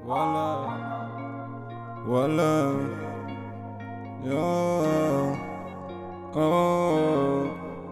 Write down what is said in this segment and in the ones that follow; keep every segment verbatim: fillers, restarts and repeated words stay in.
ولا ولا يا آه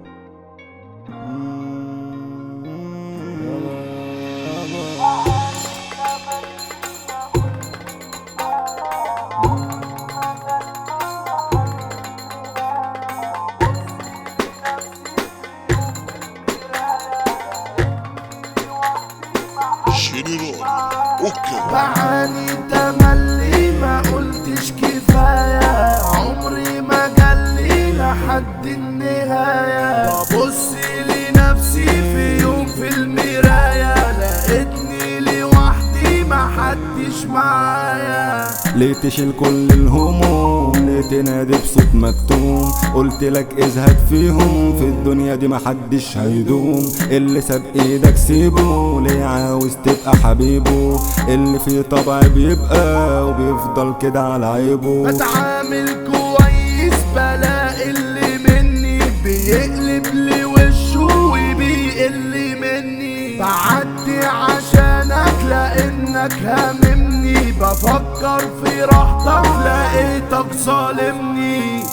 جنرال اوكي بعاني تملي ما قلتش كفاية، عمري ما جالي لحد النهاية. ببص لنفسي في يوم في المراية، لقيتني لوحدي ما حدش معايا. ليه تشيل كل الهموم، ليه تنادي بصوت مكتوم؟ قلت لك ازهد فيهم، في الدنيا دي محدش هيدوم. اللي ساب ايدك سيبه، ليه عاوز تبقى حبيبه؟ اللي فيه طبع بيبقى وبيفضل كده على عيبه. بتعامل كويس بلاقي اللي مني بيقلب لي وشه وبيقل مني. بعدي عشانك لانك هاممني، بفكر في راحتك لقيتك ظالمني.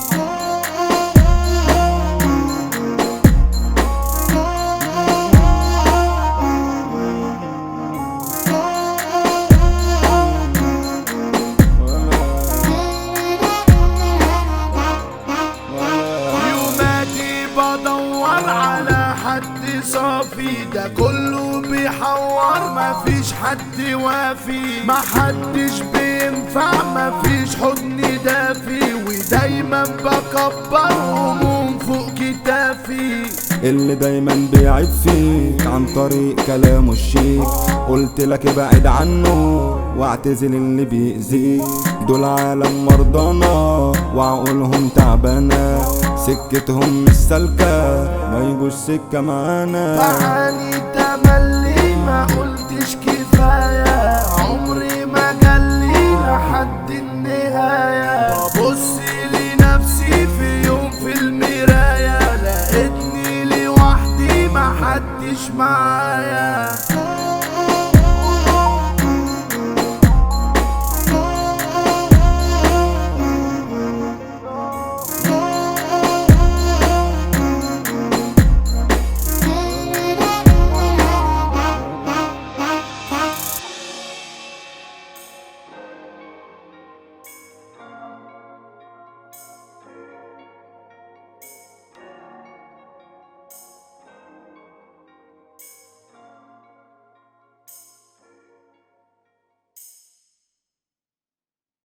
بدور على حد صافي، ده كله بيحور مفيش حد وافي. محدش بينفع مفيش حضن دافي، ودايما بكبر هموم فوق كتافي. اللي دايما بيعيب فيك عن طريق كلامه الشيك، قلت لك ابعد عنه واعتزل اللي بيأذيك. دول عالم مرضانا وعقولهم تعبانة، سكتهم مش سالكة ما يجوش سكة معانا. بعاني تملي ما قلتش كفاية، عمري ما جالي لحد النهاية. ببص لنفسي في يوم في المراية، لقيتني لوحدي ما حدش معايا.